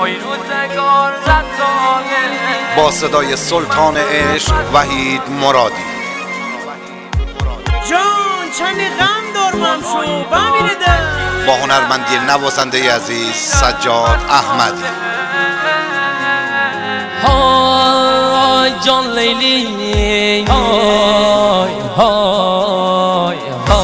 با صدای سلطان عشق وحید مرادی. جان چندی غم دارمم شو بمیره ده با هنرمندی نوازنده عزیز سجاد احمدی. های جان لیلی های های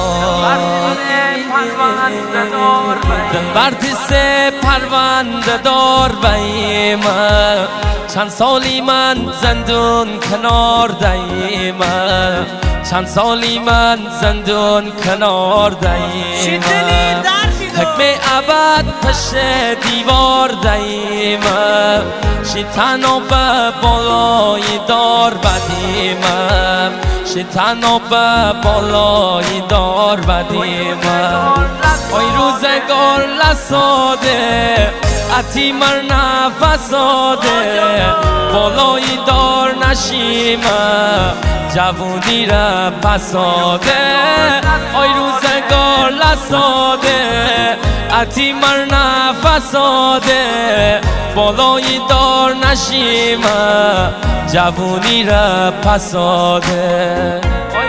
دلبر پیس پرونده دار بیم چند سالی من زندون کنار دیم چند سالی من زندون کنار دیم حکم ابد پشت دیوار دیم شیطانو به بالای دار بدیم شیطانو به بالای دار بدیم ای روزگار لساده اتی مر نفساده بالای دار نشیم جوونی را پساده ای روزگار لساده اتی مر نفساده بالای دار نشیم جوونی را پساده.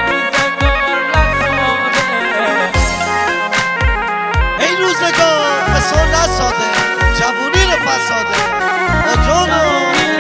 جوونی رو پساده آجانو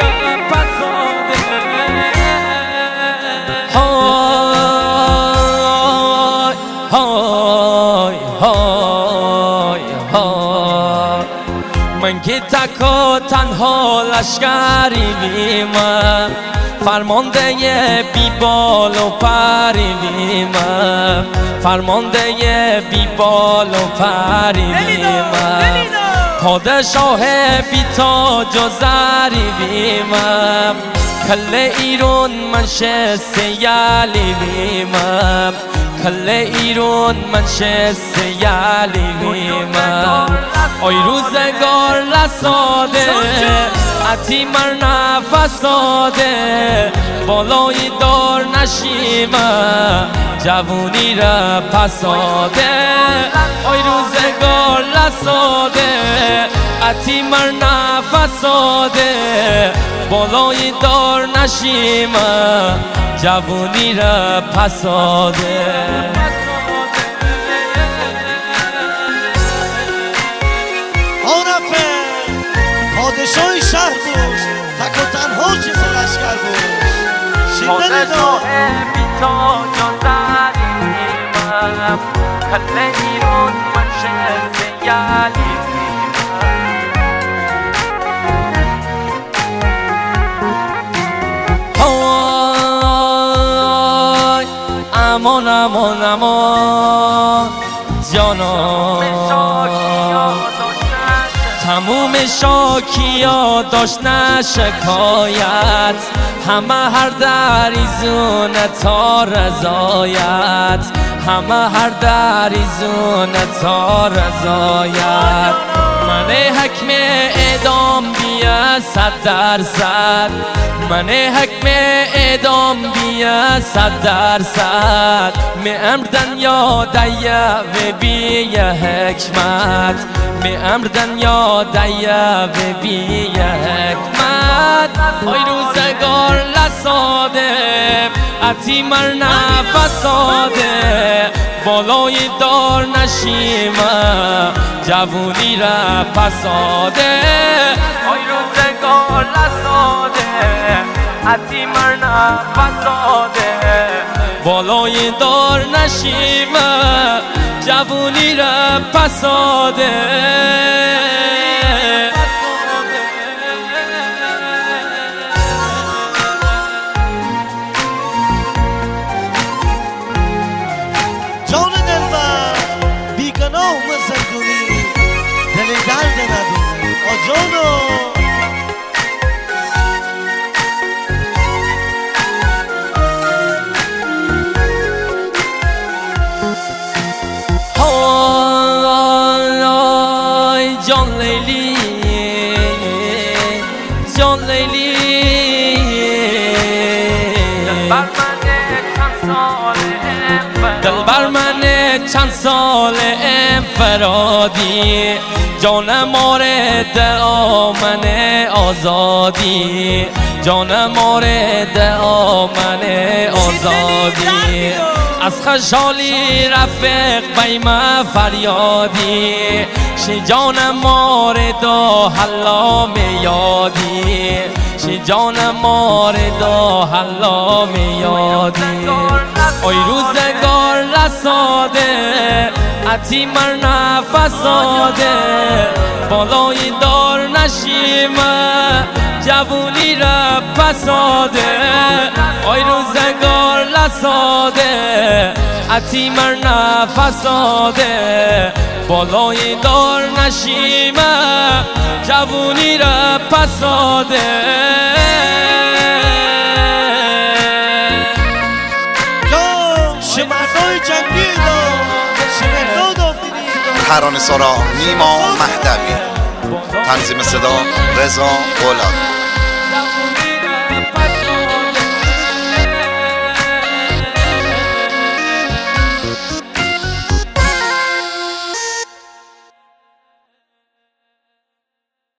های های های من که تک و تنها لشکری بیم فرمانده بی بال و پری بیم فرمانده بی بال و پری بیم پادشاه بی تاج و زری بیمم کل ایران منشست یالی بیمم کل ایران منشست یالی بیمم ای روزگار لساده اتی مر نفساده بالای دار نشیم جوونی را پساده ای روزگار لساده اتی مر نفساده بالای دار نشیم جوونی را پساده. عارفه پادشاهی شهر بود تک و تنها چیز لشکر بود شیدنی دار بی تاج و زریم کل ایران منشست یالی امان امان امان جانا تموم شاکیا داشت نشکایت همه هر دریزون تا رضایت همه هر دریزون تا رضایت من حکم اعدام بیا 100%. من حکم اعدام بیا 100%. می امر دنیا دیا و بی حکمت می امر دنیا دیا و بی حکمت ای روزگار لساده اتی مر نفساده بالای دار نشیم جوونی را پساده ای روزگار لساده اتی مر نفساده بالای دار نشیم جوونی را پساده. جان دلبر بیگناه زندونی دل درد ندونه آجانو جان لیلی جان لیلی دلبر من چند سال انفرادی جان مورد آمن آزادی جان مورد آمن آزادی از خشالی رفیق بیم فریادی شی جان مورد حلام یادی شی جان مورد حلام یادی اوی روزگار رساده عتی مر نفساده بالای دار نشیم جوونی را پساده اوی روزگار رساده عتی مر نفساده بالای دار نشیم جوونی را پساده ترانه‌سرا نیما مهدوی، تنظیم صدا رضا غلام.